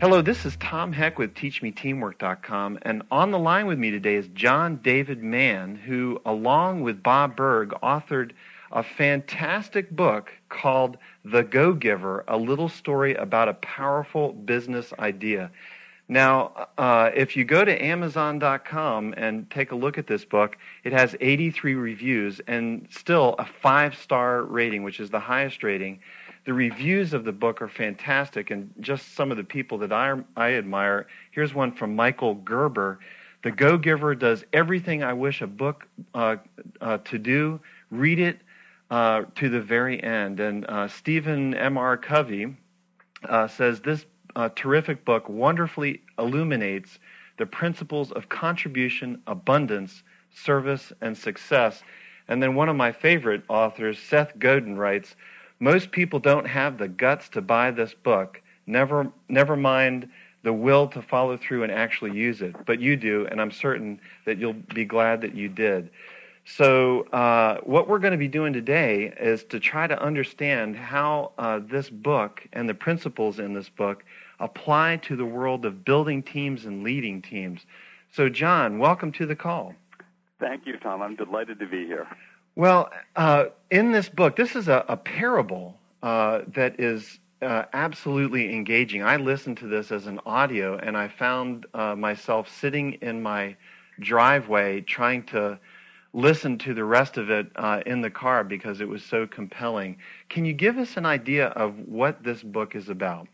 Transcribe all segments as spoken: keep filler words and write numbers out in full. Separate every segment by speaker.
Speaker 1: Hello, this is Tom Heck with Teach Me Teamwork dot com, and on the line with me today is John David Mann, who, along with Bob Burg, authored a fantastic book called The Go-Giver, a little story about a powerful business idea. Now, uh, if you go to Amazon dot com and take a look at this book, it has eighty-three reviews and still a five-star rating, which is the highest rating. The reviews of the book are fantastic, and just some of the people that I, I admire. Here's one from Michael Gerber. The Go-Giver does everything I wish a book uh, uh, to do. Read it uh, to the very end. And uh, Stephen M R. Covey uh, says this uh, terrific book wonderfully illuminates the principles of contribution, abundance, service, and success. And then one of my favorite authors, Seth Godin, writes, most people don't have the guts to buy this book, never never mind the will to follow through and actually use it. But you do, and I'm certain that you'll be glad that you did. So uh, what we're going to be doing today is to try to understand how uh, this book and the principles in this book apply to the world of building teams and leading teams. So, John, welcome to the call.
Speaker 2: Thank you, Tom. I'm delighted to be here.
Speaker 1: Well, uh, in this book, this is a, a parable uh, that is uh, absolutely engaging. I listened to this as an audio, and I found uh, myself sitting in my driveway trying to listen to the rest of it uh, in the car because it was so compelling. Can you give us an idea of what this book is about?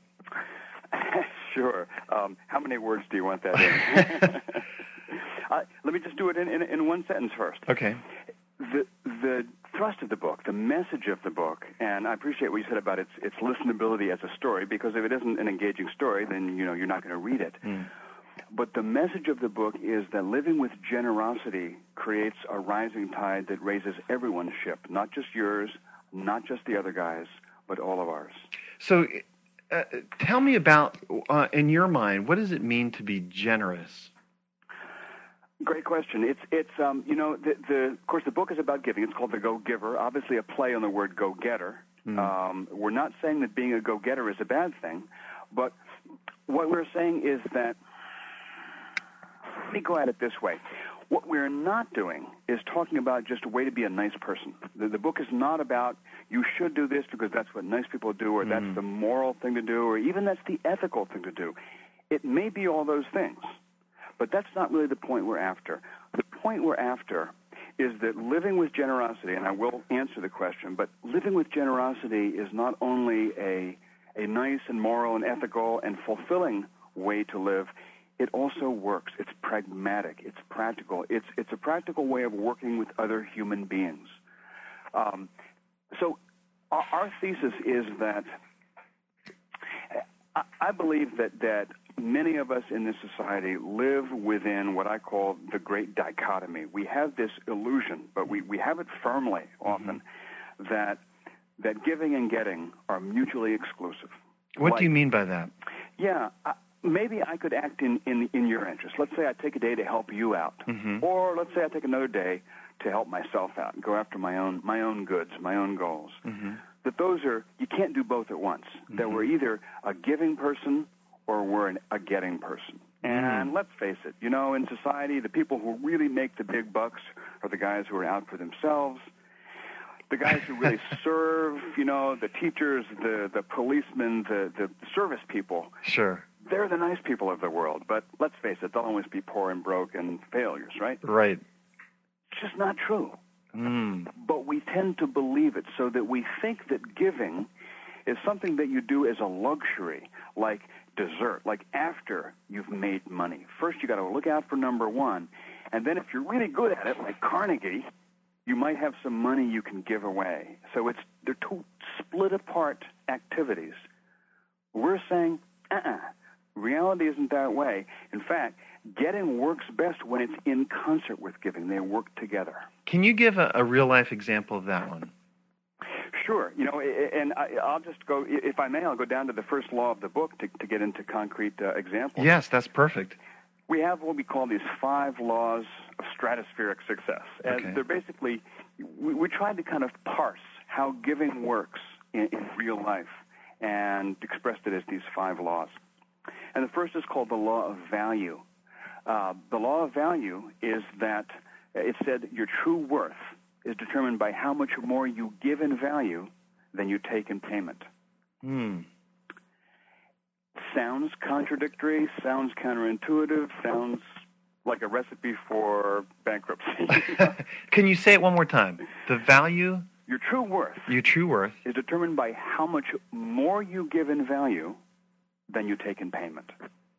Speaker 2: Sure. Um, how many words do you want that in? uh, let me just do it in, in, in one sentence first.
Speaker 1: Okay.
Speaker 2: The the thrust of the book, the message of the book, and I appreciate what you said about its its listenability as a story, because if it isn't an engaging story, then you know you're not going to read it. Mm. But the message of the book is that living with generosity creates a rising tide that raises everyone's ship, not just yours, not just the other guys, but all of ours.
Speaker 1: So, uh, tell me about, uh, in your mind, what does it mean to be generous?
Speaker 2: Great question. It's it's um you know the the of course the book is about giving. It's called The Go-Giver. Obviously a play on the word go-getter. Mm. Um, we're not saying that being a go-getter is a bad thing, but what we're saying is that, let me go at it this way. What we're not doing is talking about just a way to be a nice person. The, the book is not about you should do this because that's what nice people do, or mm. that's the moral thing to do, or even that's the ethical thing to do. It may be all those things. But that's not really the point we're after. The point we're after is that living with generosity, and I will answer the question, but living with generosity is not only a a nice and moral and ethical and fulfilling way to live, it also works. It's pragmatic. It's practical. It's it's a practical way of working with other human beings. Um, so our, our thesis is that I, I believe that that many of us in this society live within what I call the great dichotomy. We have this illusion, but we, we have it firmly often, mm-hmm. that that giving and getting are mutually exclusive.
Speaker 1: What
Speaker 2: like,
Speaker 1: do you mean by that?
Speaker 2: Yeah, uh, maybe I could act in, in, in your interest. Let's say I take a day to help you out. Mm-hmm. Or let's say I take another day to help myself out and go after my own my own goods, my own goals. Mm-hmm. That those are, you can't do both at once. Mm-hmm. That we're either a giving person or we're an, a getting person. And mm. let's face it, you know, in society, the people who really make the big bucks are the guys who are out for themselves, the guys who really serve, you know, the teachers, the, the policemen, the, the service people.
Speaker 1: Sure.
Speaker 2: They're the nice people of the world. But let's face it, they'll always be poor and broke and failures, right?
Speaker 1: Right.
Speaker 2: It's just not true.
Speaker 1: Mm.
Speaker 2: But we tend to believe it, so that we think that giving is something that you do as a luxury, like dessert, like after you've made money. First, you got to look out for number one, and then if you're really good at it, like Carnegie, you might have some money you can give away. So it's they're two split apart activities. We're saying, uh-uh, reality isn't that way. In fact, getting works best when it's in concert with giving. They work together.
Speaker 1: Can you give a, a real-life example of that one?
Speaker 2: Sure. You know, and I'll just go, if I may, I'll go down to the first law of the book to, to get into concrete uh, examples.
Speaker 1: Yes, that's perfect.
Speaker 2: We have what we call these five laws of stratospheric success. And
Speaker 1: okay.
Speaker 2: they're basically, we, we tried to kind of parse how giving works in, in real life and expressed it as these five laws. And the first is called the law of value. Uh, the law of value is that it said your true worth is determined by how much more you give in value than you take in payment.
Speaker 1: Hmm.
Speaker 2: Sounds contradictory, sounds counterintuitive, sounds like a recipe for bankruptcy.
Speaker 1: Can you say it one more time? The value?
Speaker 2: Your true worth.
Speaker 1: Your true worth.
Speaker 2: Is determined by how much more you give in value than you take in payment.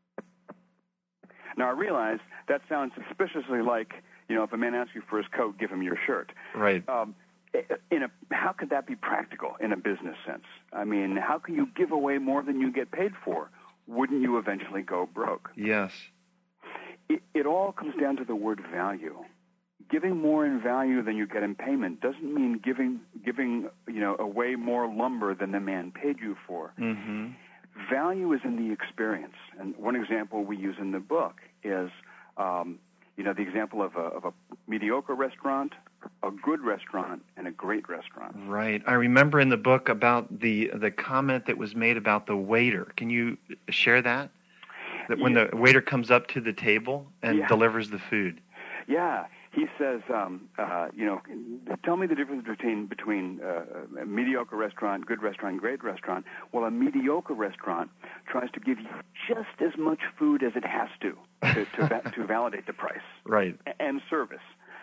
Speaker 2: Now, I realize that sounds suspiciously like, you know, if a man asks you for his coat, give him your shirt.
Speaker 1: Right.
Speaker 2: Um, in a, how could that be practical in a business sense? I mean, how can you give away more than you get paid for? Wouldn't you eventually go broke?
Speaker 1: Yes.
Speaker 2: It, it all comes down to the word value. Giving more in value than you get in payment doesn't mean giving, giving you know, away more lumber than the man paid you for.
Speaker 1: Mm-hmm.
Speaker 2: Value is in the experience. And one example we use in the book is, um, you know, the example of a, of a mediocre restaurant, a good restaurant, and a great restaurant.
Speaker 1: Right. I remember in the book about the the comment that was made about the waiter. Can you share that? That when
Speaker 2: yeah.
Speaker 1: the waiter comes up to the table and
Speaker 2: yeah.
Speaker 1: delivers the food.
Speaker 2: Yeah. He says, um, uh, you know, tell me the difference between between uh, a mediocre restaurant, good restaurant, great restaurant. Well, a mediocre restaurant tries to give you just as much food as it has to to, to, va- to validate the price.
Speaker 1: Right.
Speaker 2: And service.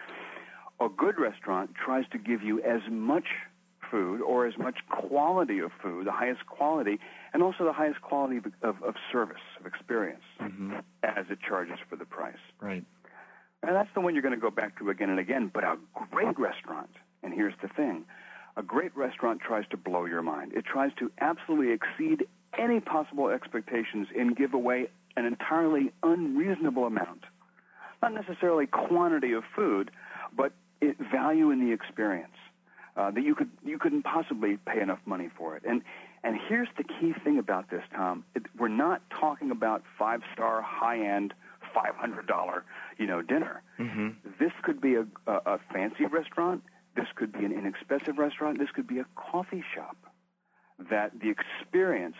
Speaker 2: A good restaurant tries to give you as much food or as much quality of food, the highest quality, and also the highest quality of, of, of service, of experience,
Speaker 1: mm-hmm.
Speaker 2: as it charges for the price.
Speaker 1: Right.
Speaker 2: And that's the one you're going to go back to again and again. But a great restaurant, and here's the thing, a great restaurant tries to blow your mind. It tries to absolutely exceed any possible expectations and give away an entirely unreasonable amount. Not necessarily quantity of food, but it, value in the experience. Uh, that you could you couldn't possibly pay enough money for it. And and here's the key thing about this, Tom. It, we're not talking about five-star, high-end, five hundred dollars, you know, dinner.
Speaker 1: Mm-hmm.
Speaker 2: This could be a, a, a fancy restaurant. This could be an inexpensive restaurant. This could be a coffee shop. That the experience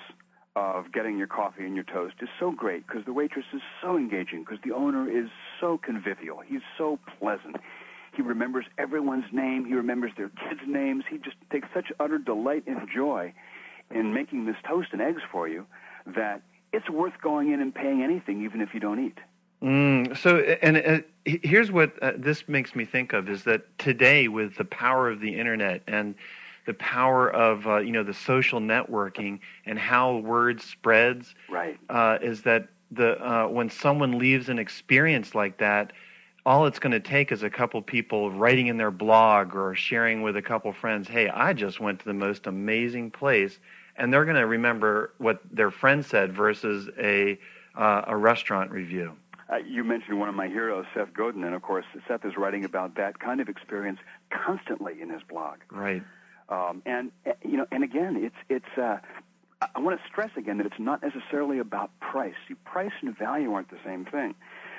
Speaker 2: of getting your coffee and your toast is so great because the waitress is so engaging, because the owner is so convivial. He's so pleasant. He remembers everyone's name. He remembers their kids' names. He just takes such utter delight and joy in making this toast and eggs for you that it's worth going in and paying anything, even if you don't eat.
Speaker 1: Mm, so, and uh, here's what uh, this makes me think of is that today, with the power of the internet and the power of uh, you know the social networking and how word spreads,
Speaker 2: right?
Speaker 1: Uh, is that the uh, when someone leaves an experience like that, all it's going to take is a couple people writing in their blog or sharing with a couple friends, hey, I just went to the most amazing place, and they're going to remember what their friend said versus a uh, a restaurant review.
Speaker 2: Uh, you mentioned one of my heroes, Seth Godin, and of course, Seth is writing about that kind of experience constantly in his blog.
Speaker 1: Right.
Speaker 2: Um, and you know, and again, it's it's. Uh, I want to stress again that it's not necessarily about price. See, price and value aren't the same thing.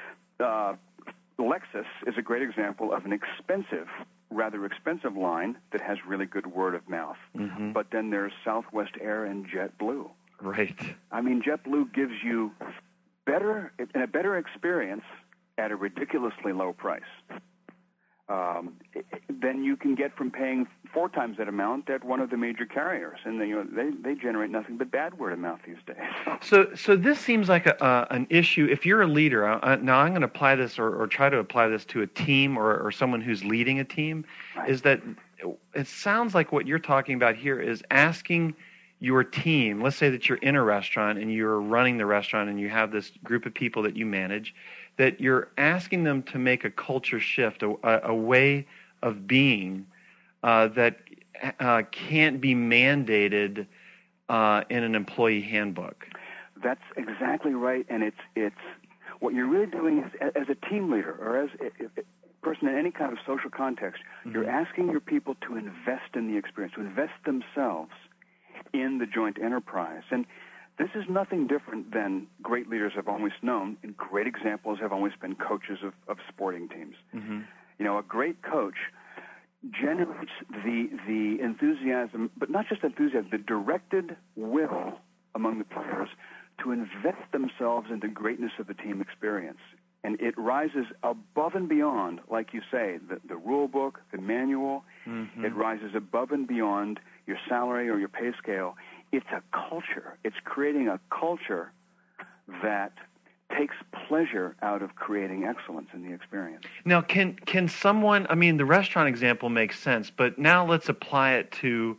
Speaker 2: Uh, Lexus is a great example of an expensive, rather expensive line that has really good word of mouth.
Speaker 1: Mm-hmm.
Speaker 2: But then there's Southwest Air and JetBlue.
Speaker 1: Right.
Speaker 2: I mean, JetBlue gives you better and a better experience at a ridiculously low price. Um, than you can get from paying four times that amount at one of the major carriers, and they, you know, they they generate nothing but bad word of mouth these days.
Speaker 1: So, so this seems like a, uh, an issue. If you're a leader, uh, now I'm going to apply this or, or try to apply this to a team or, or someone who's leading a team.
Speaker 2: Right.
Speaker 1: Is that it sounds like what you're talking about here is asking your team. Let's say that you're in a restaurant and you're running the restaurant and you have this group of people that you manage, that you're asking them to make a culture shift, a, a way of being uh, that uh, can't be mandated uh, in an employee handbook.
Speaker 2: That's exactly right, and it's it's what you're really doing is, as a team leader or as a, a person in any kind of social context, mm-hmm. you're asking your people to invest in the experience, to invest themselves in the joint enterprise. And this is nothing different than great leaders have always known, and great examples have always been coaches of, of sporting teams.
Speaker 1: Mm-hmm.
Speaker 2: You know, a great coach generates the the enthusiasm, but not just enthusiasm, the directed will among the players to invest themselves in the greatness of the team experience. And it rises above and beyond, like you say, the, the rule book, the manual. Mm-hmm. It rises above and beyond your salary or your pay scale. It's a culture. It's creating a culture that takes pleasure out of creating excellence in the experience.
Speaker 1: Now, can can someone, I mean, the restaurant example makes sense, but now let's apply it to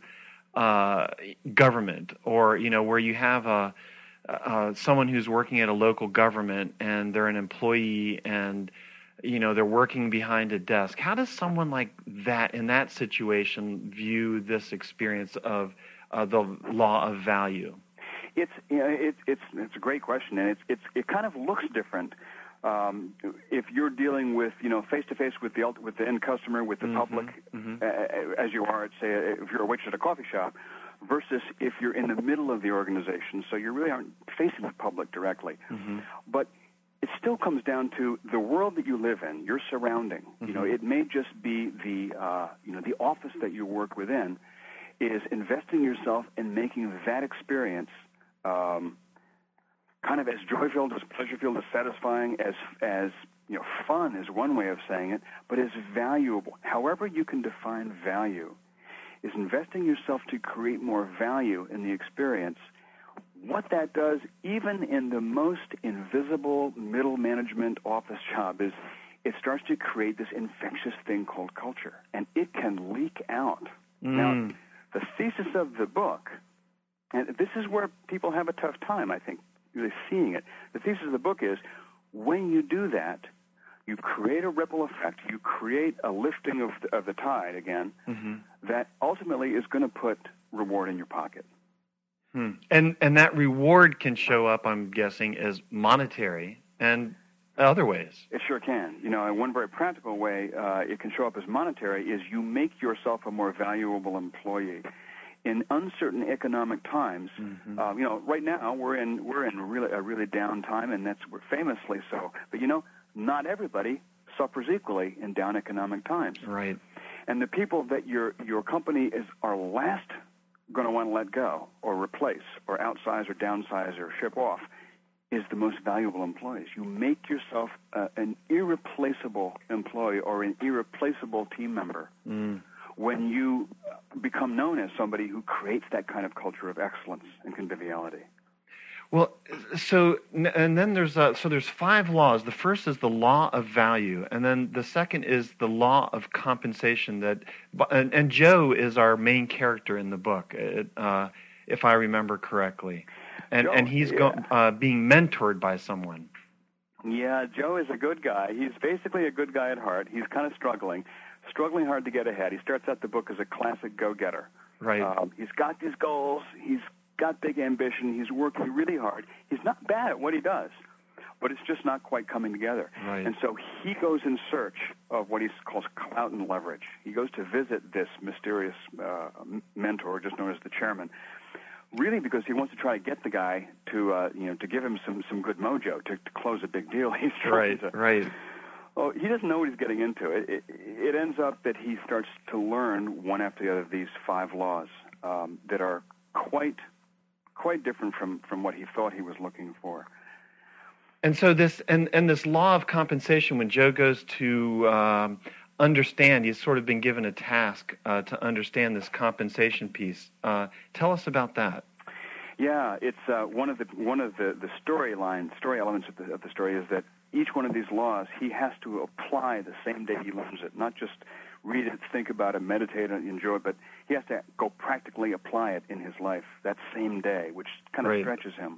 Speaker 1: uh, government, or, you know, where you have a Uh, someone who's working at a local government and they're an employee and, you know, they're working behind a desk. How does someone like that in that situation view this experience of uh, the law of value?
Speaker 2: It's you know, it, it's it's a great question, and it's it's it kind of looks different um, if you're dealing with you know face to face with the with the end customer, with the mm-hmm, public, mm-hmm. Uh, as you are at, say, if you're a waitress at a coffee shop, versus if you're in the middle of the organization, so you really aren't facing the public directly. Mm-hmm. But it still comes down to the world that you live in, your surrounding. Mm-hmm. You know, it may just be the uh, you know the office that you work within is investing yourself in making that experience um, kind of as joy-filled, as pleasure-filled, as satisfying, as as you know, fun is one way of saying it, but as valuable. However you can define value, is investing yourself to create more value in the experience. What that does, even in the most invisible middle management office job, is it starts to create this infectious thing called culture, and it can leak out. Mm. Now, the thesis of the book, and this is where people have a tough time, I think, really seeing it. The thesis of the book is when you do that, you create a ripple effect. You create a lifting of the, of the tide again mm-hmm. that ultimately is going to put reward in your pocket.
Speaker 1: Hmm. And and that reward can show up, I'm guessing, as monetary and other ways.
Speaker 2: It sure can. You know, in one very practical way, uh, it can show up as monetary is you make yourself a more valuable employee. In uncertain economic times, mm-hmm. uh, you know, right now we're in we're in really a really down time, and that's we're famously so. But you know, not everybody suffers equally in down economic times.
Speaker 1: Right.
Speaker 2: And the people that your your company is are last going to want to let go or replace or outsize or downsize or ship off is the most valuable employees. You make yourself uh, an irreplaceable employee or an irreplaceable team member mm. when you become known as somebody who creates that kind of culture of excellence and conviviality.
Speaker 1: Well, so and then there's uh, so there's five laws. The first is the law of value, and then the second is the law of compensation. That and, and Joe is our main character in the book, it, uh, if I remember correctly, and
Speaker 2: Joe,
Speaker 1: and he's
Speaker 2: yeah.
Speaker 1: go, uh, being mentored by someone.
Speaker 2: Yeah, Joe is a good guy. He's basically a good guy at heart. He's kind of struggling, struggling hard to get ahead. He starts out the book as a classic go-getter.
Speaker 1: Right.
Speaker 2: Um, he's got these goals. He's got big ambition. He's working really hard. He's not bad at what he does, but it's just not quite coming together.
Speaker 1: Right.
Speaker 2: And so he goes in search of what he calls clout and leverage. He goes to visit this mysterious uh, mentor, just known as the chairman, really because he wants to try to get the guy to, uh, you know, to give him some, some good mojo to, to close a big deal. He's trying
Speaker 1: right,
Speaker 2: to.
Speaker 1: Right.
Speaker 2: Oh, he doesn't know what he's getting into. It, it, it ends up that he starts to learn one after the other these five laws um, that are quite. quite different from, from what he thought he was looking for.
Speaker 1: And so this and, and this law of compensation, when Joe goes to um, understand, he's sort of been given a task uh, to understand this compensation piece. Uh, tell us about that.
Speaker 2: Yeah, it's uh, one of the one of the, the storyline story elements of the, of the story is that each one of these laws he has to apply the same day he learns it, not just read it, think about it, meditate on it, enjoy it, but he has to go practically apply it in his life that same day, which kind of
Speaker 1: right.
Speaker 2: stretches him.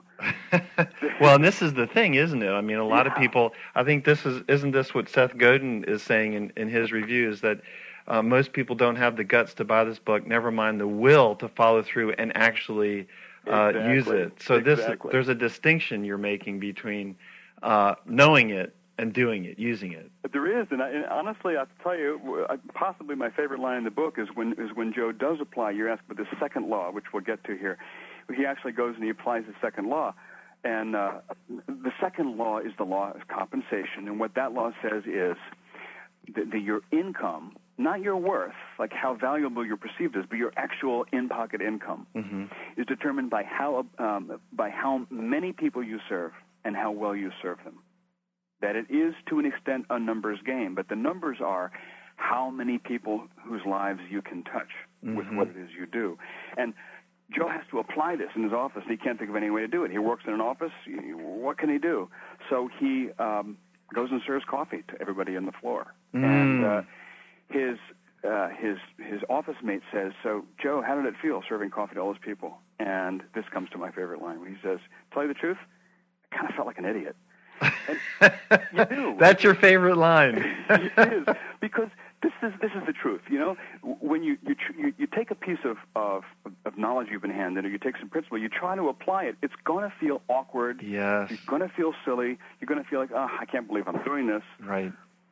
Speaker 1: Well, and this is the thing, isn't it? I mean, a lot yeah. of people, I think this is, isn't this what Seth Godin is saying in, in his review, is that uh, most people don't have the guts to buy this book, never mind the will to follow through and actually uh,
Speaker 2: exactly.
Speaker 1: use it. So
Speaker 2: exactly.
Speaker 1: this, there's a distinction you're making between uh, knowing it and doing it, using it.
Speaker 2: But there is, and, I, and honestly, I have to tell you, possibly my favorite line in the book is when is when Joe does apply. You're asked about the second law, which we'll get to here. He actually goes and he applies the second law, and uh, the second law is the law of compensation. And what that law says is that, that your income not your worth, like how valuable you're perceived as, but your actual in-pocket income, mm-hmm. is determined by how um, by how many people you serve and how well you serve them. That it is, to an extent, a numbers game, but the numbers are how many people whose lives you can touch mm-hmm. with what it is you do. And Joe has to apply this in his office, and he can't think of any way to do it. He works in an office. What can he do? So he um, goes and serves coffee to everybody on the floor. Mm. And uh, his uh, his his office mate says, "So, Joe, how did it feel serving coffee to all those people?" And this comes to my favorite line, when he says, "Tell you the truth, I kind of felt like an idiot." And you do.
Speaker 1: That's your favorite line.
Speaker 2: It is, because this is this is the truth. You know, when you you you, you take a piece of, of of knowledge you've been handed, or you take some principle, you try to apply it. It's going to feel awkward.
Speaker 1: Yes.
Speaker 2: You're going to feel silly. You're going to feel like, oh, I can't believe I'm doing this.
Speaker 1: Right.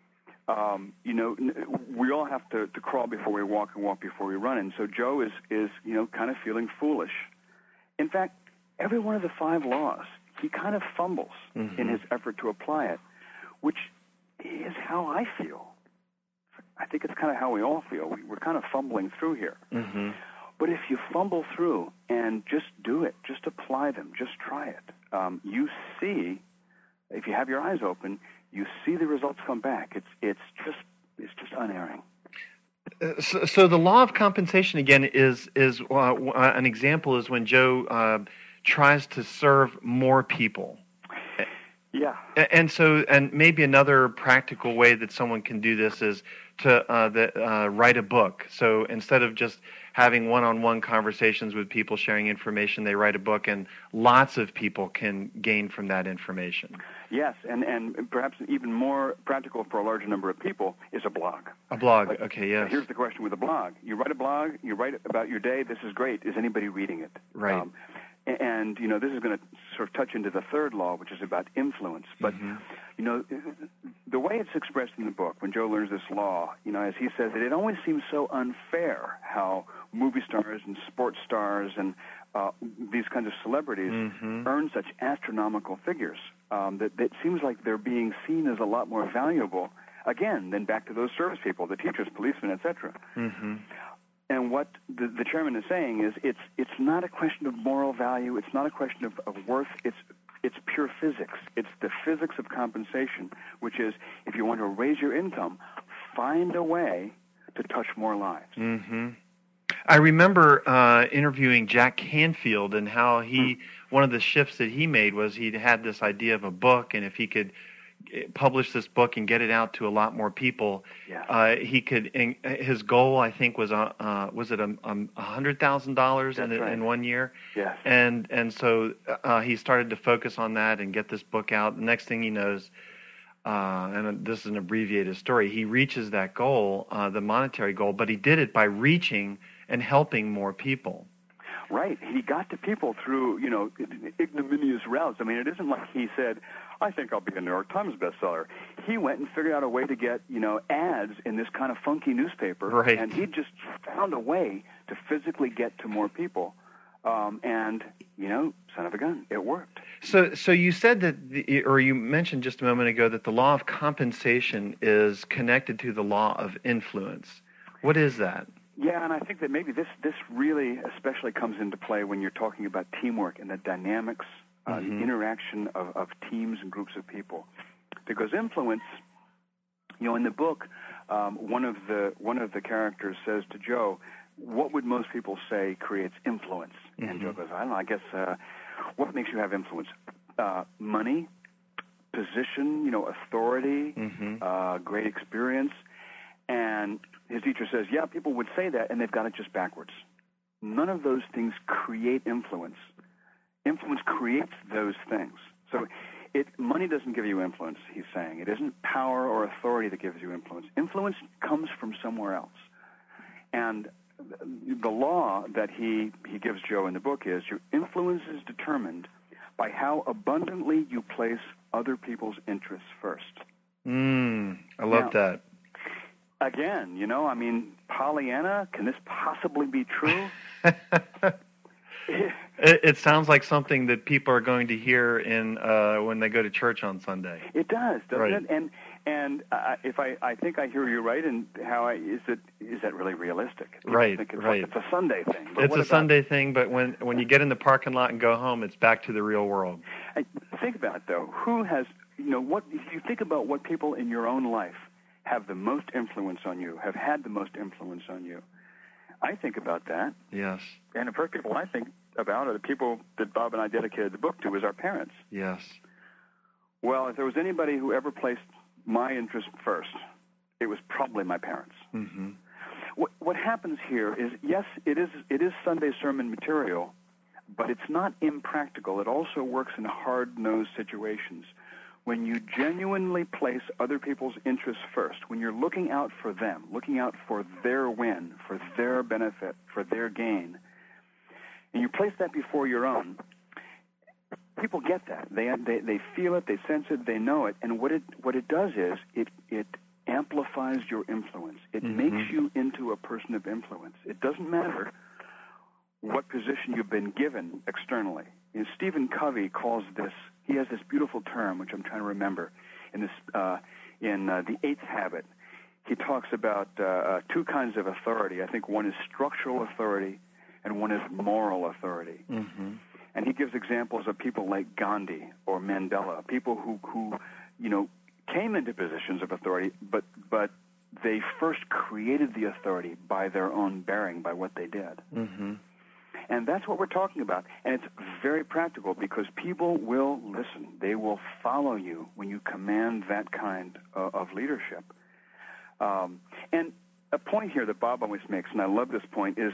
Speaker 2: Um, you know, we all have to, to crawl before we walk and walk before we run. And so Joe is is you know kind of feeling foolish. In fact, every one of the five laws, he kind of fumbles mm-hmm. in his effort to apply it, which is how I feel. I think it's kind of how we all feel. We, we're kind of fumbling through here. Mm-hmm. But if you fumble through and just do it, just apply them, just try it, um, you see, if you have your eyes open, you see the results come back. It's it's just it's just unerring.
Speaker 1: Uh, so, so the law of compensation again is is uh, an example is when Joe uh, tries to serve more people.
Speaker 2: Yeah.
Speaker 1: And so, and maybe another practical way that someone can do this is to uh, the, uh, write a book. So instead of just having one-on-one conversations with people sharing information, they write a book, and lots of people can gain from that information.
Speaker 2: Yes, and, and perhaps even more practical for a larger number of people is a blog.
Speaker 1: A blog,
Speaker 2: like,
Speaker 1: okay, yes.
Speaker 2: Here's the question with a blog. You write a blog, you write about your day, this is great. Is anybody reading it?
Speaker 1: Right.
Speaker 2: Um, And, you know, this is going to sort of touch into the third law, which is about influence. But, mm-hmm. you know, the way it's expressed in the book, when Joe learns this law, you know, as he says it, it always seems so unfair how movie stars and sports stars and uh, these kinds of celebrities mm-hmm. earn such astronomical figures. Um, that, that seems like they're being seen as a lot more valuable, again, than back to those service people, the teachers, policemen, et cetera. Mm-hmm. And what the, the chairman is saying is it's it's not a question of moral value. It's not a question of, of worth. It's it's pure physics. It's the physics of compensation, which is if you want to raise your income, find a way to touch more lives.
Speaker 1: Mm-hmm. I remember uh, interviewing Jack Canfield and how he, hmm. one of the shifts that he made was he had this idea of a book, and if he could publish this book and get it out to a lot more people,
Speaker 2: yeah.
Speaker 1: uh, he could. In, his goal, I think, was uh, uh, was it a um, a hundred thousand dollars in
Speaker 2: right.
Speaker 1: in one year.
Speaker 2: Yes.
Speaker 1: And and so uh, he started to focus on that and get this book out. The next thing he knows, uh, and this is an abbreviated story, he reaches that goal, uh, the monetary goal, but he did it by reaching and helping more people.
Speaker 2: Right. He got to people through, you know, ignominious routes. I mean, it isn't like he said, I think I'll be a New York Times bestseller. He went and figured out a way to get, you know, ads in this kind of funky newspaper.
Speaker 1: Right.
Speaker 2: And he just found a way to physically get to more people. Um, and, you know, son of a gun, it worked.
Speaker 1: So so you said that, the, or you mentioned just a moment ago that the law of compensation is connected to the law of influence. What is that?
Speaker 2: Yeah, and I think that maybe this, this really especially comes into play when you're talking about teamwork and the dynamics, uh, mm-hmm. the interaction of, of teams and groups of people. Because influence, you know, in the book, um, one of the one of the characters says to Joe, what would most people say creates influence? Mm-hmm. And Joe goes, I don't know, I guess, uh, what makes you have influence? Uh, money, position, you know, authority, mm-hmm. uh, great experience. And his teacher says, yeah, people would say that, and they've got it just backwards. None of those things create influence. Influence creates those things. So it, money doesn't give you influence, he's saying. It isn't power or authority that gives you influence. Influence comes from somewhere else. And the law that he, he gives Joe in the book is your influence is determined by how abundantly you place other people's interests first.
Speaker 1: Mm, I love now, that.
Speaker 2: Again, you know, I mean, Pollyanna, can this possibly be true?
Speaker 1: it, it sounds like something that people are going to hear in uh, when they go to church on Sunday.
Speaker 2: It does, doesn't
Speaker 1: right.
Speaker 2: it? And and I I, if I, I think I hear you right, and how I, is it is that really realistic? People
Speaker 1: Right,
Speaker 2: think it's,
Speaker 1: right.
Speaker 2: It's a Sunday thing. But
Speaker 1: it's
Speaker 2: what
Speaker 1: a
Speaker 2: about,
Speaker 1: Sunday thing, but when when you get in the parking lot and go home, it's back to the real world.
Speaker 2: I, think about it though. Who has you know what? If you think about what people in your own life have the most influence on you, have had the most influence on you. I think about that.
Speaker 1: Yes.
Speaker 2: And the first people I think about are the people that Bob and I dedicated the book to, as our parents.
Speaker 1: Yes.
Speaker 2: Well, if there was anybody who ever placed my interest first, it was probably my parents.
Speaker 1: Mm-hmm.
Speaker 2: What, what happens here is, yes, it is it is Sunday sermon material, but it's not impractical. It also works in hard-nosed situations. When you genuinely place other people's interests first, when you're looking out for them, looking out for their win, for their benefit, for their gain, and you place that before your own, people get that. They, they they feel it, they sense it, they know it, and what it what it does is it it amplifies your influence. It
Speaker 1: mm-hmm.
Speaker 2: makes you into a person of influence. It doesn't matter what position you've been given externally. You know, Stephen Covey calls this. He has this beautiful term, which I'm trying to remember, in this uh, in uh, The Eighth Habit. He talks about uh, uh, two kinds of authority. I think one is structural authority, and one is moral authority.
Speaker 1: Mm-hmm.
Speaker 2: And he gives examples of people like Gandhi or Mandela, people who, who, you know, came into positions of authority, but but they first created the authority by their own bearing, by what they did.
Speaker 1: Mm-hmm.
Speaker 2: And that's what we're talking about. And it's very practical because people will listen. They will follow you when you command that kind uh, of leadership. Um, and a point here that Bob always makes, and I love this point, is,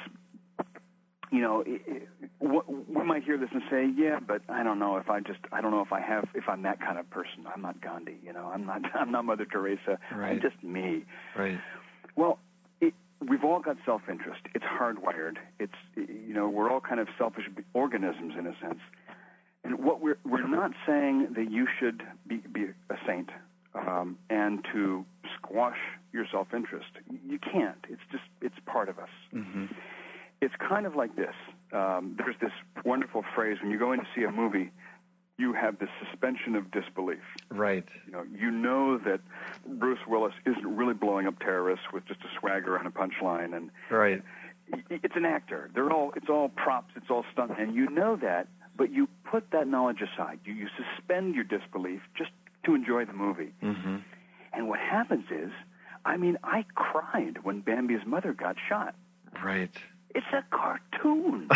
Speaker 2: you know, it, it, we might hear this and say, yeah, but I don't know if I just, I don't know if I have, if I'm that kind of person. I'm not Gandhi, you know, I'm not, I'm not Mother Teresa.
Speaker 1: Right.
Speaker 2: I'm just me.
Speaker 1: Right.
Speaker 2: Well, it, we've all got self-interest. It's hardwired. It's, you know, we're all kind of selfish organisms in a sense. And what we're, we're not saying that you should be, be a saint um, and to squash your self-interest. You can't. It's just, it's part of us.
Speaker 1: Mm-hmm.
Speaker 2: It's kind of like this. Um, there's this wonderful phrase, when you go in to see a movie, you have this suspension of disbelief.
Speaker 1: Right.
Speaker 2: You know, you know that Bruce Willis isn't really blowing up terrorists with just a swagger and a punchline, and
Speaker 1: right.
Speaker 2: It's an actor. They're all it's all props. It's all stunt, and you know that. But you put that knowledge aside. You you suspend your disbelief just to enjoy the movie.
Speaker 1: Mm-hmm. And
Speaker 2: what happens is, I mean, I cried when Bambi's mother got shot.
Speaker 1: Right.
Speaker 2: It's a cartoon.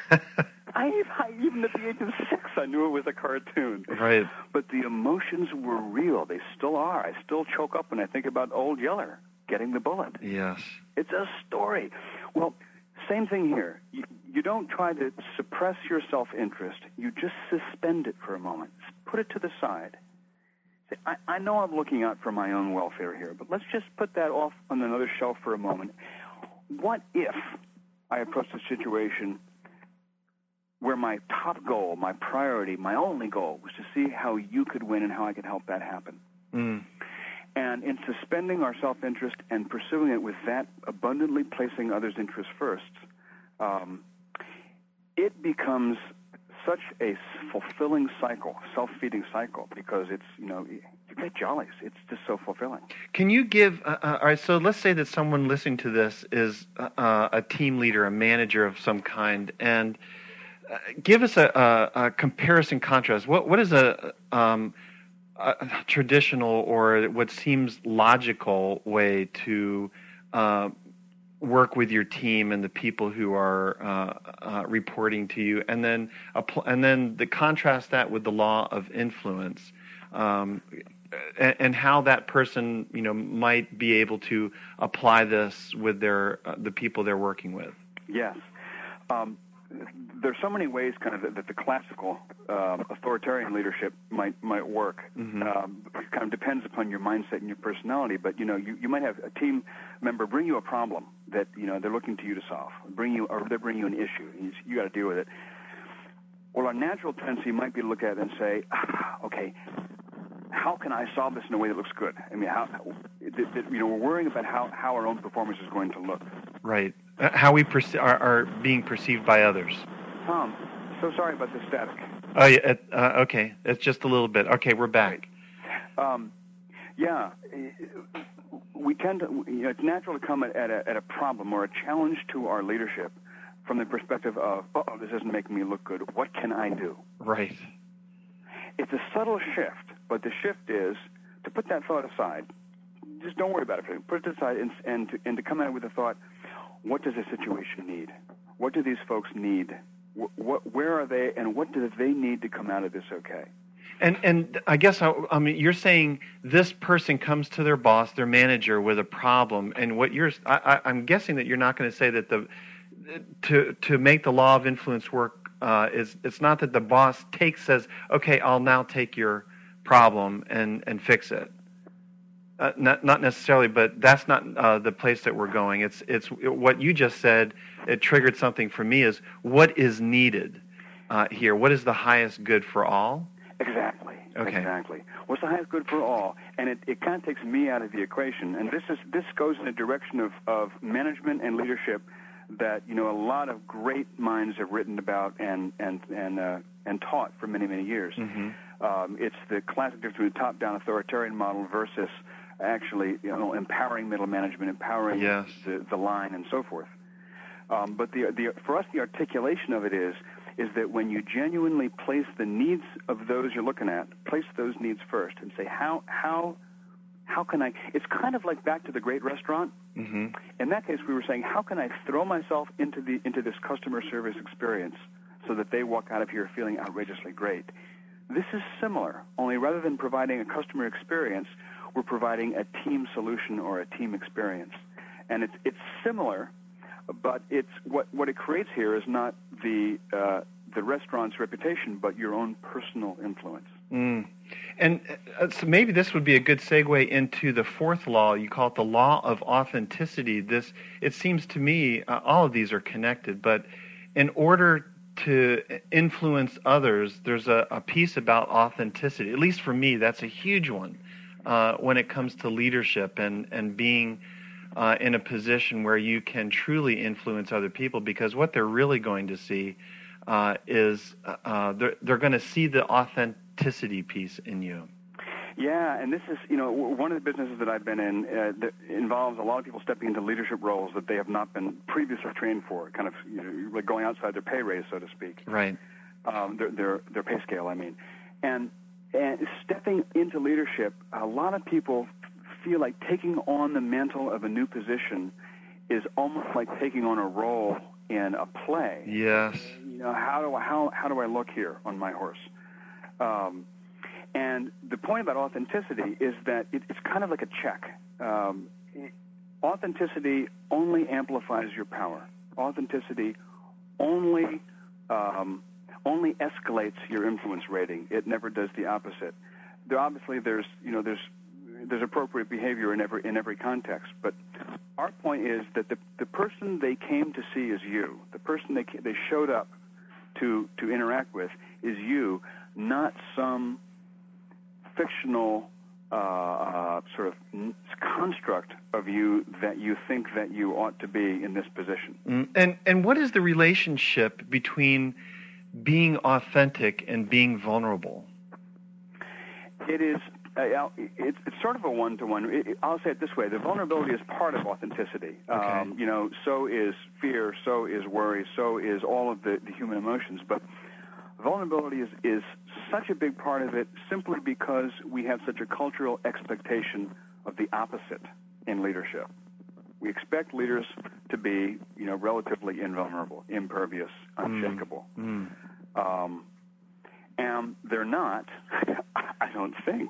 Speaker 2: I, I, even at the age of six, I knew it was a cartoon.
Speaker 1: Right.
Speaker 2: But the emotions were real. They still are. I still choke up when I think about Old Yeller getting the bullet.
Speaker 1: Yes.
Speaker 2: It's a story. Well, same thing here. You, you don't try to suppress your self-interest. You just suspend it for a moment. Put it to the side. Say, I, I know I'm looking out for my own welfare here, but let's just put that off on another shelf for a moment. What if I approach the situation where my top goal, my priority, my only goal was to see how you could win and how I could help that happen?
Speaker 1: Mm.
Speaker 2: And in suspending our self-interest and pursuing it with that, abundantly placing others' interests first, um, it becomes such a fulfilling cycle, self-feeding cycle, because it's, you know, you get jollies. It's just so fulfilling.
Speaker 1: Can you give, uh, uh, all right, so let's say that someone listening to this is uh, a team leader, a manager of some kind, and uh, give us a, a, a comparison contrast. What What is a, um, a traditional or what seems logical way to uh, work with your team and the people who are uh, uh, reporting to you, and then apl- and then the contrast that with the law of influence, um, and, and how that person, you know, might be able to apply this with their uh, the people they're working with.
Speaker 2: Yes, um, there's so many ways, kind of, that, that the classical uh, authoritarian leadership might might work.
Speaker 1: Mm-hmm.
Speaker 2: Um, it kind of depends upon your mindset and your personality. But you know, you, you might have a team member bring you a problem that, you know, they're looking to you to solve. Bring you, or they bring you an issue. And you, you got to deal with it. Well, our natural tendency might be to look at it and say, ah, okay, how can I solve this in a way that looks good? I mean, how, it, it, you know, we're worrying about how, how our own performance is going to look.
Speaker 1: Right. Uh, how we perce- are, are being perceived by others.
Speaker 2: Tom, so sorry about the static.
Speaker 1: Oh, yeah. Uh, okay. It's just a little bit. Okay, we're back.
Speaker 2: Um, Yeah, we tend to, you know, it's natural to come at, at, a, at a problem or a challenge to our leadership from the perspective of, oh, this isn't making me look good. What can I do?
Speaker 1: Right.
Speaker 2: It's a subtle shift, but the shift is to put that thought aside. Just don't worry about it. Put it aside and, and, to, and to come out with the thought, what does the situation need? What do these folks need? What, what, where are they, and what do they need to come out of this okay?
Speaker 1: And and I guess I, I mean you're saying this person comes to their boss, their manager, with a problem, and what you're I, I, I'm guessing that you're not going to say that the to to make the law of influence work uh, is it's not that the boss takes says okay, I'll now take your problem and and fix it. Uh, not not necessarily, but that's not uh, the place that we're going. It's it's what you just said. It triggered something for me. Is what is needed uh, here? What is the highest good for all?
Speaker 2: Exactly.
Speaker 1: Okay.
Speaker 2: Exactly. What's the highest good for all? And it, it kind of takes me out of the equation. And this is this goes in a direction of, of management and leadership that, you know, a lot of great minds have written about and and and uh, and taught for many many years.
Speaker 1: Mm-hmm.
Speaker 2: Um, it's the classic difference between the top-down authoritarian model versus actually, you know, empowering middle management, empowering
Speaker 1: yes.
Speaker 2: the, the line, and so forth. Um, but the the for us, the articulation of it is. is that when you genuinely place the needs of those you're looking at, place those needs first and say, how how how can I, it's kind of like back to the great restaurant.
Speaker 1: Mm-hmm.
Speaker 2: In that case, we were saying, how can I throw myself into the into this customer service experience so that they walk out of here feeling outrageously great? This is similar, only rather than providing a customer experience, we're providing a team solution or a team experience. And it's it's similar, but it's what, what it creates here is not the uh, the restaurant's reputation, but your own personal influence.
Speaker 1: Mm. And uh, so maybe this would be a good segue into the fourth law. You call it the law of authenticity. This, it seems to me, uh, all of these are connected, but in order to influence others, there's a, a piece about authenticity. At least for me, that's a huge one uh, when it comes to leadership and, and being Uh, in a position where you can truly influence other people, because what they're really going to see uh, is uh, they're, they're going to see the authenticity piece in you.
Speaker 2: Yeah, and this is, you know, one of the businesses that I've been in uh, that involves a lot of people stepping into leadership roles that they have not been previously trained for, kind of, you know, like going outside their pay raise, so to speak.
Speaker 1: Right.
Speaker 2: Um, their, their, their pay scale, I mean. And, and stepping into leadership, a lot of people feel like taking on the mantle of a new position is almost like taking on a role in a play.
Speaker 1: Yes.
Speaker 2: You know, how do I, how how do I look here on my horse? Um, and the point about authenticity is that it, it's kind of like a check. Um, it, authenticity only amplifies your power. Authenticity only um, only escalates your influence rating. It never does the opposite. There obviously there's you know there's There's appropriate behavior in every in every context, but our point is that the the person they came to see is you. The person they they showed up to to interact with is you, not some fictional uh, uh, sort of construct of you that you think that you ought to be in this position.
Speaker 1: Mm. And and what is the relationship between being authentic and being vulnerable?
Speaker 2: It is. Uh, it's, it's sort of a one-to-one. It, I'll say it this way. The vulnerability is part of authenticity.
Speaker 1: Okay.
Speaker 2: Um, you know, so is fear, so is worry, so is all of the, the human emotions. But vulnerability is, is such a big part of it simply because we have such a cultural expectation of the opposite in leadership. We expect leaders to be, you know, relatively invulnerable, impervious, unshakable. Mm. Mm. Um, and they're not, I don't think.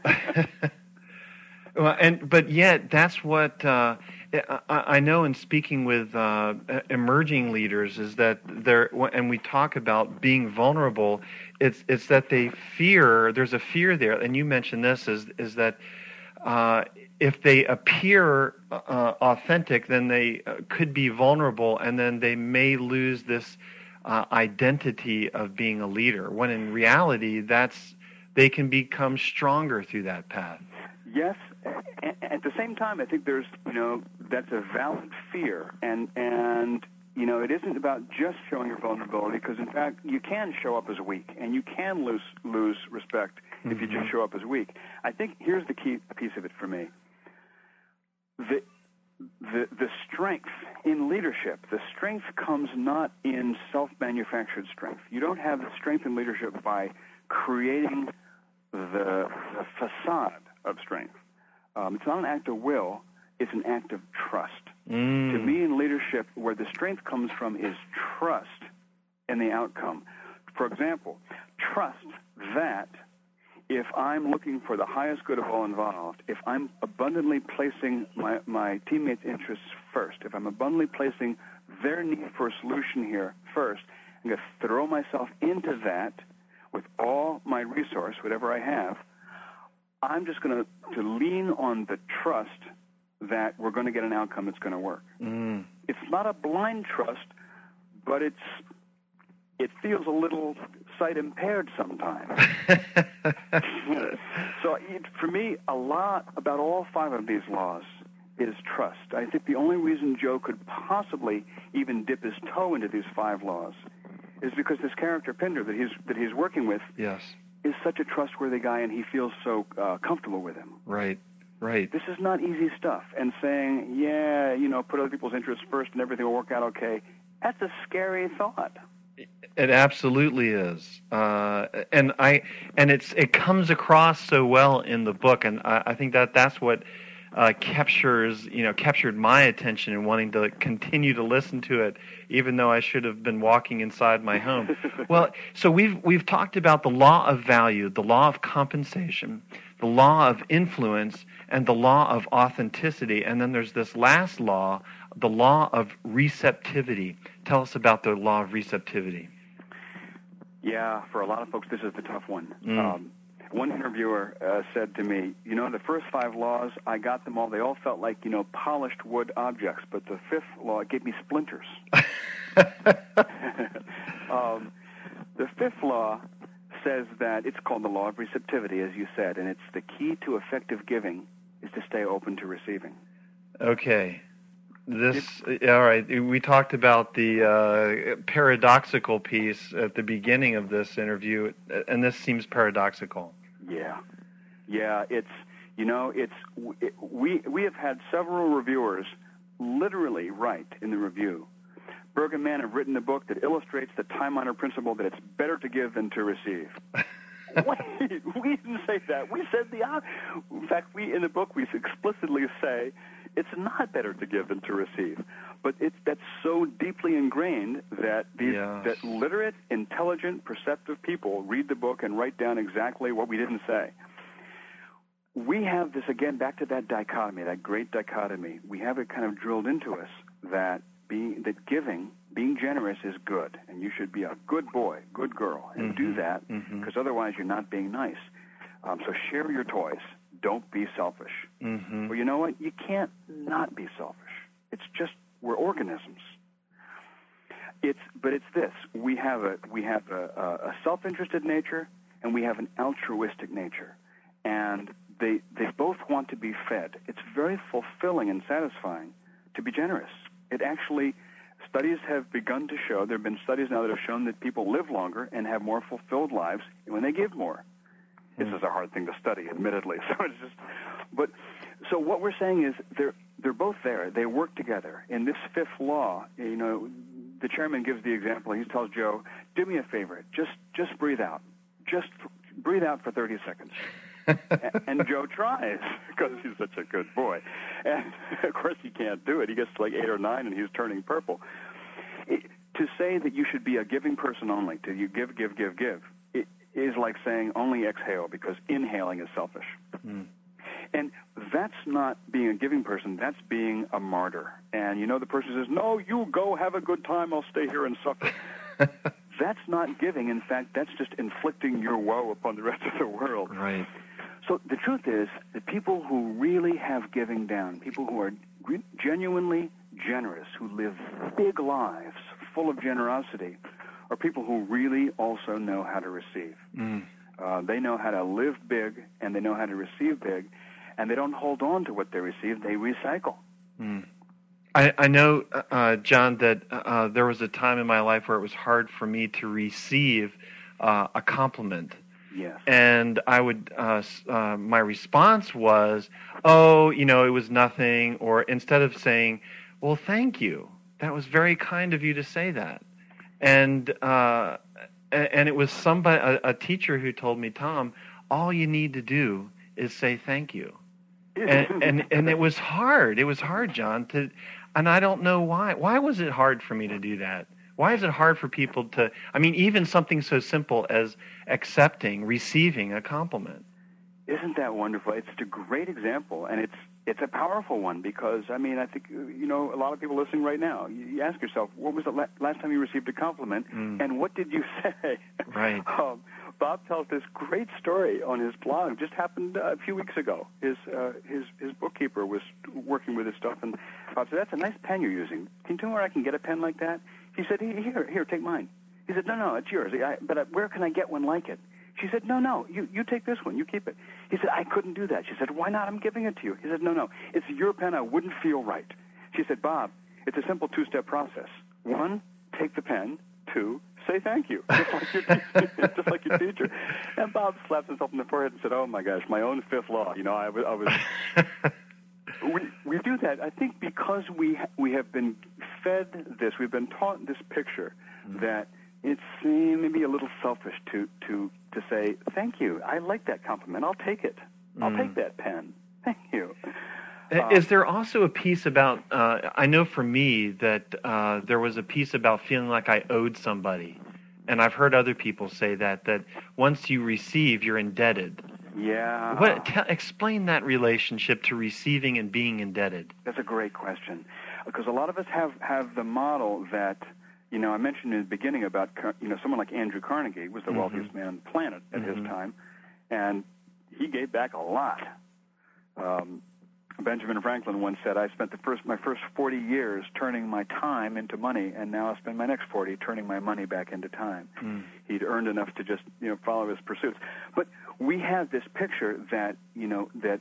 Speaker 1: Well, and but yet that's what uh, I, I know in speaking with uh, emerging leaders is that they're, and we talk about being vulnerable. It's it's that they fear. There's a fear there, and you mentioned this is is that uh, if they appear uh, authentic, then they uh, could be vulnerable, and then they may lose this Uh, identity of being a leader, when in reality that's they can become stronger through that path.
Speaker 2: Yes, at the same time, I think there's, you know, that's a valid fear, and and you know, it isn't about just showing your vulnerability, because in fact you can show up as weak, and you can lose lose respect mm-hmm. if you just show up as weak. I think here's the key piece of it for me. The the the strength in leadership, the strength comes not in self-manufactured strength. You don't have the strength in leadership by creating the, the facade of strength. Um, it's not an act of will, it's an act of trust. Mm. To me, in leadership, where the strength comes from is trust in the outcome. For example, trust that if I'm looking for the highest good of all involved, if I'm abundantly placing my, my teammates' interests first, if I'm abundantly placing their need for a solution here first, I'm going to throw myself into that with all my resource, whatever I have, I'm just going to, to lean on the trust that we're going to get an outcome that's going to work. Mm. It's not a blind trust, but it's it feels a little sight impaired sometimes. So it, for me, a lot about all five of these laws is trust. I think the only reason Joe could possibly even dip his toe into these five laws is because this character Pinder that he's that he's working with
Speaker 1: yes.
Speaker 2: is such a trustworthy guy, and he feels so uh, comfortable with him.
Speaker 1: Right, right.
Speaker 2: This is not easy stuff. And saying, yeah, you know, put other people's interests first and everything will work out okay, that's a scary thought.
Speaker 1: It absolutely is, uh, and I and it's it comes across so well in the book, and I, I think that that's what uh, captures you know captured my attention and wanting to continue to listen to it, even though I should have been walking inside my home. Well, so we've we've talked about the law of value, the law of compensation, the law of influence, and the law of authenticity, and then there's this last law, the law of receptivity. Tell us about the law of receptivity.
Speaker 2: Yeah, for a lot of folks, this is the tough one.
Speaker 1: Mm.
Speaker 2: Um, one interviewer uh, said to me, you know, the first five laws, I got them all. They all felt like, you know, polished wood objects, but the fifth law gave me splinters. um, the fifth law says that it's called the law of receptivity, as you said, and it's the key to effective giving is to stay open to receiving.
Speaker 1: Okay. This all right. We talked about the uh, paradoxical piece at the beginning of this interview, and this seems paradoxical.
Speaker 2: Yeah, yeah. It's you know, it's it, we we have had several reviewers literally write in the review. Berg and Mann have written a book that illustrates the time-honored principle that it's better to give than to receive. Wait, we didn't say that. We said the opposite. In fact, we in the book we explicitly say it's not better to give than to receive. But it's that's so deeply ingrained that these
Speaker 1: yes.
Speaker 2: that literate, intelligent, perceptive people read the book and write down exactly what we didn't say. We have this again back to that dichotomy, that great dichotomy. We have it kind of drilled into us that being that giving. Being generous is good, and you should be a good boy, good girl, and
Speaker 1: mm-hmm.
Speaker 2: do that, because
Speaker 1: mm-hmm.
Speaker 2: otherwise you're not being nice. Um, so share your toys. Don't be selfish.
Speaker 1: Mm-hmm.
Speaker 2: Well, you know what? You can't not be selfish. It's just we're organisms. It's but it's this. We have a we have a, a self-interested nature, and we have an altruistic nature, and they they both want to be fed. It's very fulfilling and satisfying to be generous. It actually. Studies have begun to show, there have been studies now that have shown that people live longer and have more fulfilled lives when they give more. Mm. This is a hard thing to study, admittedly. So it's just, but so what we're saying is they're they're both there. They work together. In this fifth law, you know, the chairman gives the example. He tells Joe, "Do me a favor. Just just breathe out. Just breathe out for thirty seconds." And Joe tries because he's such a good boy. And, of course, he can't do it. He gets to like eight or nine, and he's turning purple. It, to say that you should be a giving person only, to you give, give, give, give, it is like saying only exhale because inhaling is selfish. Mm. And that's not being a giving person. That's being a martyr. And, you know, the person says, no, you go have a good time. I'll stay here and suffer. That's not giving. In fact, that's just inflicting your woe upon the rest of the world.
Speaker 1: Right.
Speaker 2: So the truth is that people who really have giving down, people who are genuinely generous, who live big lives full of generosity, are people who really also know how to receive. Mm. Uh, they know how to live big, and they know how to receive big, and they don't hold on to what they receive. They recycle.
Speaker 1: Mm. I, I know, uh, John, that uh, there was a time in my life where it was hard for me to receive uh, a compliment.
Speaker 2: Yes.
Speaker 1: And I would, uh, uh, my response was, oh, you know, it was nothing. Or instead of saying, well, thank you. That was very kind of you to say that. And uh, and it was somebody, a, a teacher who told me, Tom, all you need to do is say thank you. And, and and it was hard. It was hard, John, to, and I don't know why. Why was it hard for me to do that? Why is it hard for people to, I mean, even something so simple as accepting, receiving a compliment?
Speaker 2: Isn't that wonderful? It's a great example, and it's it's a powerful one because, I mean, I think, you know, a lot of people listening right now, you, you ask yourself, what was the la- last time you received a compliment, mm. and what did you say?
Speaker 1: Right.
Speaker 2: um, Bob tells this great story on his blog. It just happened uh, a few weeks ago. His uh, his his bookkeeper was working with his stuff, and Bob said, that's a nice pen you're using. Can you tell me where I can get a pen like that? He said, here, here, take mine. He said, no, no, it's yours. I, but uh, where can I get one like it? She said, no, no, you, you take this one. You keep it. He said, I couldn't do that. She said, why not? I'm giving it to you. He said, no, no, it's your pen. I wouldn't feel right. She said, Bob, it's a simple two-step process. One, take the pen. Two, say thank you, just like your teacher. just like your teacher. And Bob slapped himself in the forehead and said, oh, my gosh, my own fifth law. You know, I was... I was we, we do that, I think, because we ha- we have been fed this. We've been taught this picture mm-hmm. that it's uh, maybe a little selfish to, to, to say, thank you. I like that compliment. I'll take it. I'll mm. take that pen. Thank you.
Speaker 1: Um, Is there also a piece about, uh, I know for me that uh, there was a piece about feeling like I owed somebody. And I've heard other people say that, that once you receive, you're indebted.
Speaker 2: Yeah.
Speaker 1: What? T- explain that relationship to receiving and being indebted.
Speaker 2: That's a great question. Because a lot of us have, have the model that, you know, I mentioned in the beginning about, you know, someone like Andrew Carnegie was the mm-hmm. wealthiest man on the planet at mm-hmm. his time. And he gave back a lot. Um, Benjamin Franklin once said, I spent the first my first forty years turning my time into money, and now I spend my next forty turning my money back into time. Mm. He'd earned enough to just, you know, follow his pursuits. But we have this picture that, you know, that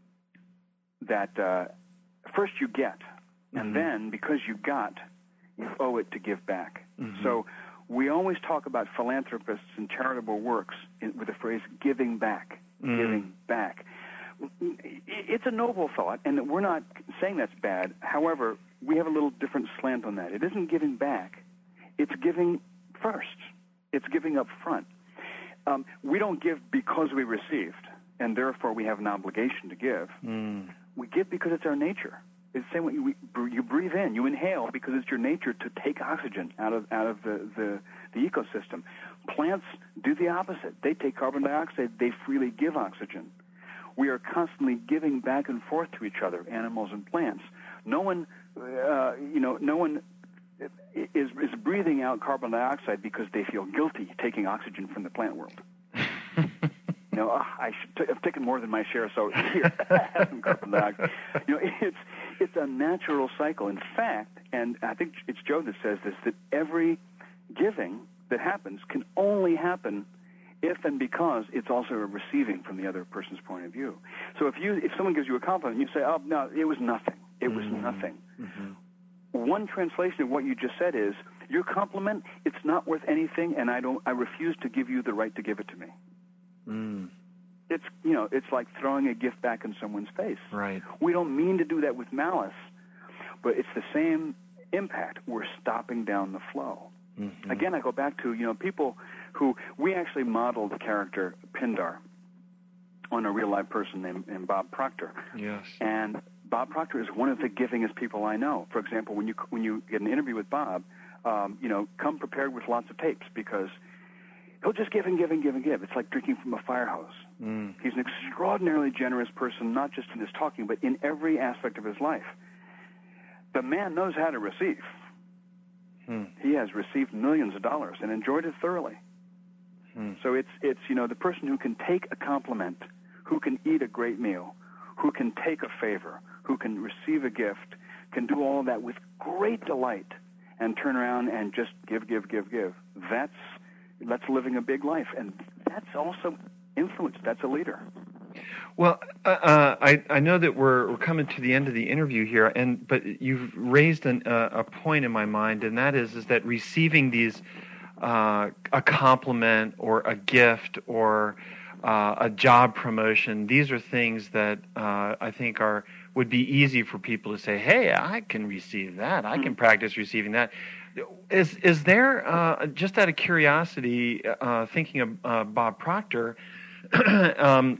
Speaker 2: that uh, first you get, mm-hmm. and then because you got, you owe it to give back. Mm-hmm. So we always talk about philanthropists and charitable works in, with the phrase giving back, mm. giving back. It's a noble thought, and we're not saying that's bad. However, we have a little different slant on that. It isn't giving back. It's giving first. It's giving up front. Um, we don't give because we received, and therefore we have an obligation to give. Mm. We give because it's our nature. It's the same way you, you breathe in. You inhale because it's your nature to take oxygen out of out of the, the, the ecosystem. Plants do the opposite. They take carbon dioxide. They freely give oxygen. We are constantly giving back and forth to each other, animals and plants. No one, uh, you know, no one is is breathing out carbon dioxide because they feel guilty taking oxygen from the plant world. You know, oh, I should t- have taken more than my share, so here, have some carbon dioxide. You know, it's it's a natural cycle. In fact, and I think it's Joe that says this, that every giving that happens can only happen if and because it's also a receiving from the other person's point of view. So if you if someone gives you a compliment, you say, oh, no, it was nothing. It was mm-hmm. nothing. Mm-hmm. One translation of what you just said is, your compliment, it's not worth anything, and I don't. I refuse to give you the right to give it to me. Mm. It's, you know, it's like throwing a gift back in someone's face.
Speaker 1: Right.
Speaker 2: We don't mean to do that with malice, but it's the same impact. We're stopping down the flow. Mm-hmm. Again, I go back to, you know, people who, we actually modeled the character Pindar on a real live person named, named Bob Proctor.
Speaker 1: Yes.
Speaker 2: And Bob Proctor is one of the givingest people I know. For example, when you when you get an interview with Bob, um, you know, come prepared with lots of tapes because he'll just give and give and give and give. It's like drinking from a fire hose. Mm. He's an extraordinarily generous person, not just in his talking, but in every aspect of his life. The man knows how to receive. Hmm. He has received millions of dollars and enjoyed it thoroughly. Hmm. So it's, it's, you know, the person who can take a compliment, who can eat a great meal, who can take a favor, who can receive a gift, can do all of that with great delight and turn around and just give, give, give, give. That's, that's living a big life. And that's also influence. That's a leader.
Speaker 1: Well, uh, I, I know that we're, we're coming to the end of the interview here, and but you've raised an, uh, a point in my mind, and that is is that receiving these uh, a compliment or a gift or uh, a job promotion, these are things that uh, I think are would be easy for people to say, hey, I can receive that. I can practice receiving that. Is is there, uh, just out of curiosity, uh, thinking of uh, Bob Proctor, um,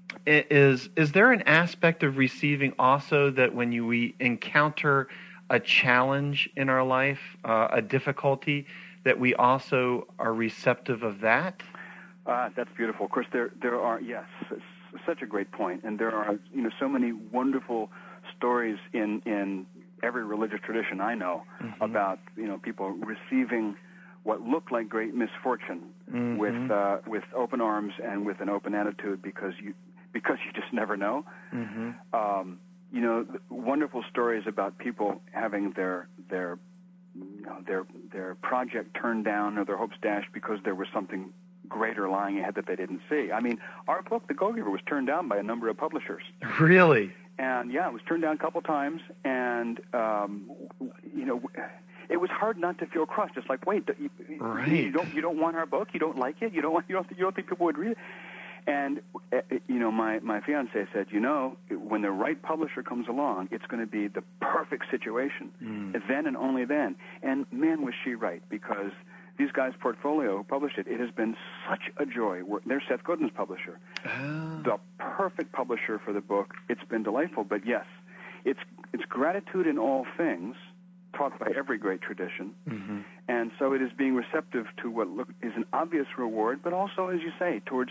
Speaker 1: Is is there an aspect of receiving also that when you we encounter a challenge in our life, uh, a difficulty, that we also are receptive of that?
Speaker 2: Uh, that's beautiful. Of course, there there are yes, it's such a great point, and there are you know so many wonderful stories in in every religious tradition I know mm-hmm. about you know people receiving what looked like great misfortune mm-hmm. with uh, with open arms and with an open attitude because you. Because you just never know. Mm-hmm. Um, you know, wonderful stories about people having their their you know, their their project turned down or their hopes dashed because there was something greater lying ahead that they didn't see. I mean, our book, The Go-Giver, was turned down by a number of publishers.
Speaker 1: Really?
Speaker 2: And yeah, it was turned down a couple times, and um, you know. It was hard not to feel crushed. It's like, wait, you,
Speaker 1: right.
Speaker 2: you don't you don't want our book? You don't like it? You don't want you don't you don't think people would read it? And, uh, you know, my, my fiancée said, you know, when the right publisher comes along, it's going to be the perfect situation, mm. then and only then. And, man, was she right, because these guys' Portfolio who published it, it has been such a joy. We're, they're Seth Godin's publisher. Oh. The perfect publisher for the book. It's been delightful. But, yes, it's it's gratitude in all things, taught by every great tradition. Mm-hmm. And so it is being receptive to what look, is an obvious reward, but also, as you say, towards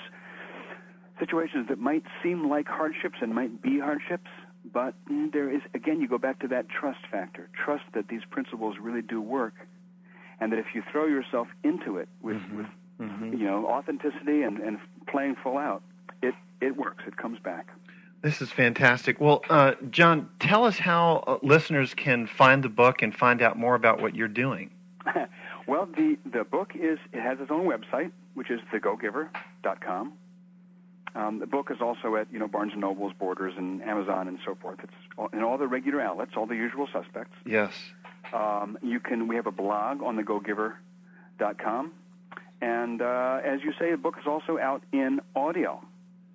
Speaker 2: situations that might seem like hardships and might be hardships, but there is, again, you go back to that trust factor. Trust that these principles really do work, and that if you throw yourself into it with, mm-hmm. with mm-hmm. you know, authenticity and, and playing full out, it, it works. It comes back.
Speaker 1: This is fantastic. Well, uh, John, tell us how uh, listeners can find the book and find out more about what you're doing.
Speaker 2: Well, the, the book is, it has its own website, which is the go giver dot com. Um, the book is also at, you know, Barnes and Noble's, Borders, and Amazon, and so forth. It's in all the regular outlets, all the usual suspects.
Speaker 1: Yes.
Speaker 2: Um, you can. We have a blog on the go giver dot com, and uh, as you say, the book is also out in audio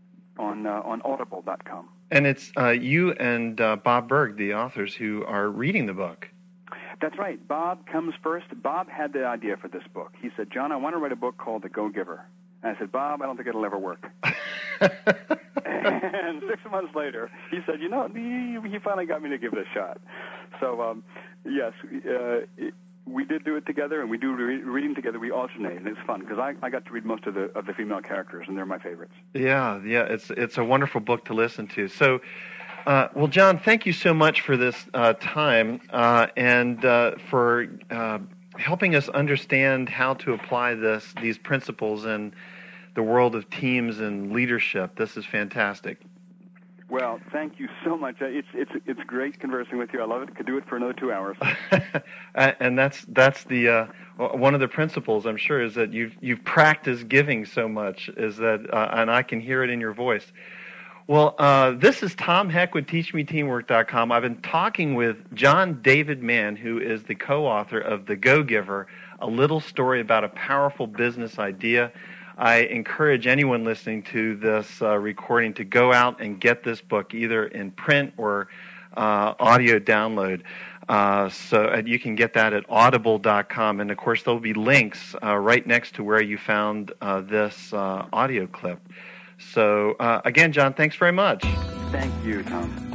Speaker 2: on uh, on audible dot com.
Speaker 1: And it's uh, you and uh, Bob Burg, the authors, who are reading the book.
Speaker 2: That's right. Bob comes first. Bob had the idea for this book. He said, "John, I want to write a book called The Go-Giver." And I said, "Bob, I don't think it'll ever work." And six months later, he said, "You know, he, he finally got me to give it a shot." So, um, yes, uh, it, we did do it together, and we do re- reading together. We alternate, and it's fun because I, I got to read most of the of the female characters, and they're my favorites.
Speaker 1: Yeah, yeah, it's it's a wonderful book to listen to. So, uh, well, John, thank you so much for this uh, time uh, and uh, for uh, helping us understand how to apply this these principles in the world of teams and leadership. This is fantastic.
Speaker 2: Well, thank you so much. It's it's it's great conversing with you. I love it. Could do it for another two hours.
Speaker 1: And that's that's the uh, one of the principles, I'm sure, is that you've you've practiced giving so much. Is that uh, and I can hear it in your voice. Well, uh, this is Tom Heck with teach me teamwork dot com. I've been talking with John David Mann, who is the co-author of The Go-Giver, a little story about a powerful business idea. I encourage anyone listening to this uh, recording to go out and get this book, either in print or uh, audio download. Uh, so uh, you can get that at audible dot com. And, of course, there'll be links uh, right next to where you found uh, this uh, audio clip. So, uh, again, John, thanks very much.
Speaker 2: Thank you, Tom.